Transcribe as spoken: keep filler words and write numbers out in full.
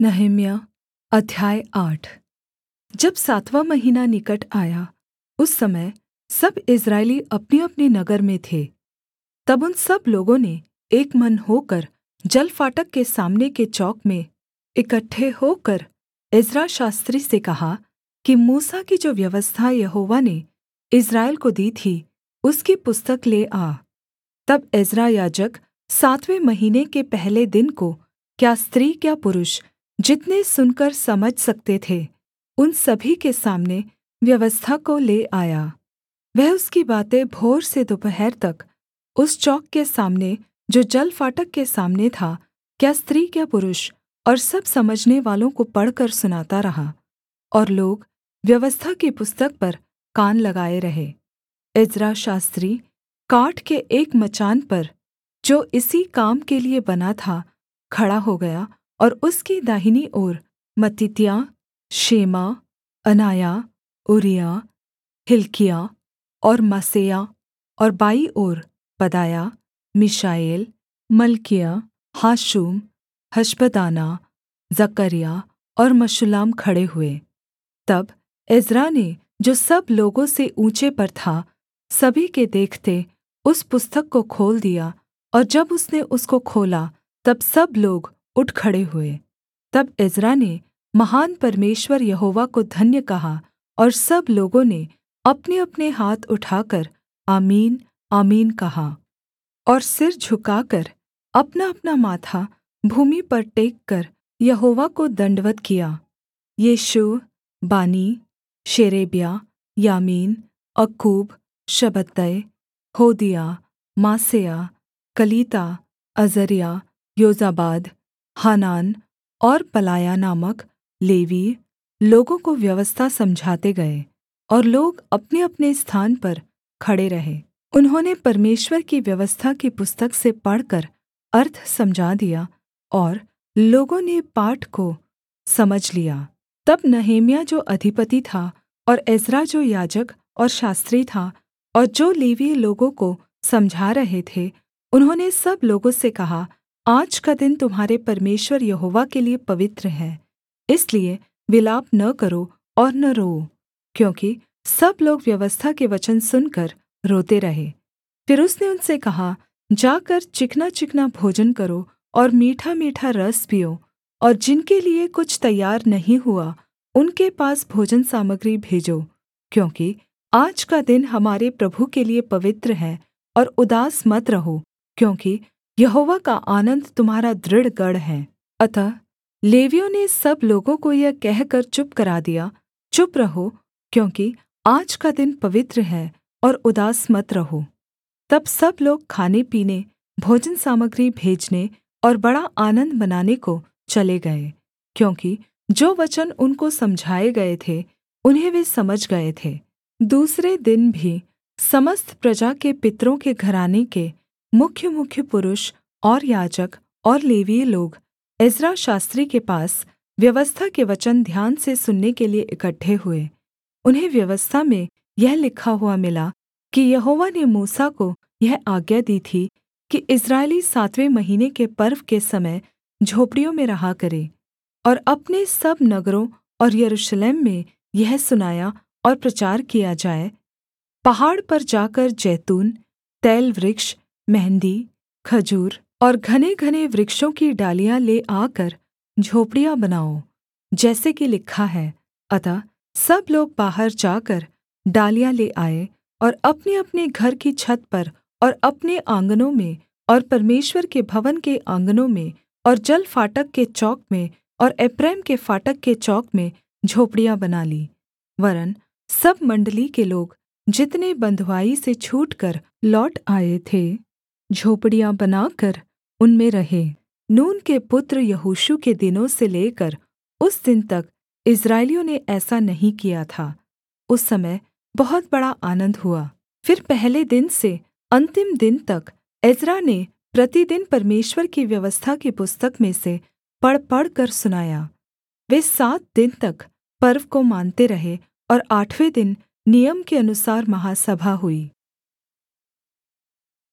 नहम्याह अध्याय आठ। जब सातवाँ महीना निकट आया, उस समय सब इस्राएली अपनेअपने नगर में थे। तब उन सब लोगों ने एक मन होकर जलफाटक के सामने के चौक में इकट्ठे होकर एज्रा शास्त्री से कहा कि मूसा की जो व्यवस्था यहोवा ने इस्राएल को दी थी, उसकी पुस्तक ले आ। तब एज्रा याजक सातवें महीने के पहले दिन को, क्या स्त्री क्या पुरुष, जितने सुनकर समझ सकते थे, उन सभी के सामने व्यवस्था को ले आया। वह उसकी बातें भोर से दोपहर तक उस चौक के सामने जो जलफाटक के सामने था, क्या स्त्री क्या पुरुष, और सब समझने वालों को पढ़कर सुनाता रहा। और लोग व्यवस्था की पुस्तक पर कान लगाए रहे। एज्रा शास्त्री काठ के एक मचान पर, जो इसी काम के लिए बना था, खड़ा हो गया, और उसकी दाहिनी ओर मत्तित्याह, शेमा, अनायाह, ऊरिय्याह, हिल्किय्याह और मासेयाह, और बाईं ओर पदायाह, मीशाएल, मल्किय्याह, हाशुम, हशबदाना, जकर्याह और मशुल्लाम खड़े हुए। तब एज्रा ने, जो सब लोगों से ऊँचे पर था, सभी के देखते उस पुस्तक को खोल दिया, और जब उसने उसको खोला, तब सब लोग उठ खड़े हुए। तब एज्रा ने महान परमेश्वर यहोवा को धन्य कहा, और सब लोगों ने अपने-अपने हाथ उठाकर आमीन आमीन कहा, और सिर झुकाकर अपनाअपना माथा भूमि पर टेककर यहोवा को दण्डवत् किया। यीशूअ, बानी, शेरेब्याह, यामीन, अक्कूब, शब्बतै, होदिय्याह, मासेयाह, कलीता, अजर्याह, योजाबाद, हानान और पलायाह नामक लेवीय लोगों को व्यवस्था समझाते गए, और लोग अपनेअपने स्थान पर खड़े रहे। उन्होंने परमेश्वर की व्यवस्था की पुस्तक से पढ़कर अर्थ समझा दिया, और लोगों ने पाठ को समझ लिया। तब नहम्याह जो अधिपति था, और एज्रा जो याजक और शास्त्री था, और जो लेवीय लोगों को समझा रहे थे, उन्होंने सब लोगों से कहा, आज का दिन तुम्हारे परमेश्वर यहोवा के लिये पवित्र है, इसलिए विलाप न करो और न रोओ। क्योंकि सब लोग व्यवस्था के वचन सुनकर रोते रहे। फिर उसने उनसे कहा, जाकर चिकना-चिकना भोजन करो और मीठा-मीठा रस पियो, और जिनके लिये कुछ तैयार नहीं हुआ, उनके पास भोजन सामग्री भेजो, क्योंकि आज का दिन हमारे प्रभु के लिये पवित्र है। और उदास मत रहो, क्योंकि यहोवा का आनन्द तुम्हारा दृढ़ गढ़ है। अतः लेवियों ने सब लोगों को यह कहकर चुप करा दिया, चुप रहो, क्योंकि आज का दिन पवित्र है, और उदास मत रहो। तब सब लोग खाने-पीने, भोजन सामग्री भेजने और बड़ा आनन्द मनाने को चले गए, क्योंकि जो वचन उनको समझाए गए थे, उन्हें वे समझ गए थे। दूसरे दिन भी समस्त प्रजा के पितरों के घराने के मुख्य-मुख्य पुरुष और याजक और लेवीय लोग एज्रा शास्त्री के पास व्यवस्था के वचन ध्यान से सुनने के लिए इकट्ठे हुए। उन्हें व्यवस्था में यह लिखा हुआ मिला कि यहोवा ने मूसा को यह आज्ञा दी थी कि इस्राएली सातवें महीने के पर्व के समय झोपड़ियों में रहा करें, और अपने सब नगरों और यरूशलेम में यह सुनाया और प्रचार किया जाए, पहाड़ पर जाकर जैतून, तैल वृक्ष, मेंहदी, खजूर और घने-घने वृक्षों की डालियाँ ले आकर झोपड़ियाँ बनाओ, जैसे कि लिखा है। अतः सब लोग बाहर जाकर डालियाँ ले आए, और अपने-अपने घर की छत पर और अपने आँगनों में और परमेश्वर के भवन के आँगनों में और जलफाटक के चौक में और एप्रैम के फाटक के चौक में झोपड़ियाँ बना लीं। वरन् सब मण्डली के लोग, जितने बँधुआई से छूटकर लौट आए थे, झोपड़ियाँ बनाकर उनमें रहे। नून के पुत्र यहोशू के दिनों से लेकर उस दिन तक इस्राएलियों ने ऐसा नहीं किया था। उस समय बहुत बड़ा आनन्द हुआ। फिर पहले दिन से अन्तिम दिन तक एज्रा ने प्रतिदिन परमेश्वर की व्यवस्था की पुस्तक में से पढ़ पढ़कर सुनाया। वे सात दिन तक पर्व को मानते रहे, और आठवें दिन नियम के अनुसार महासभा हुई।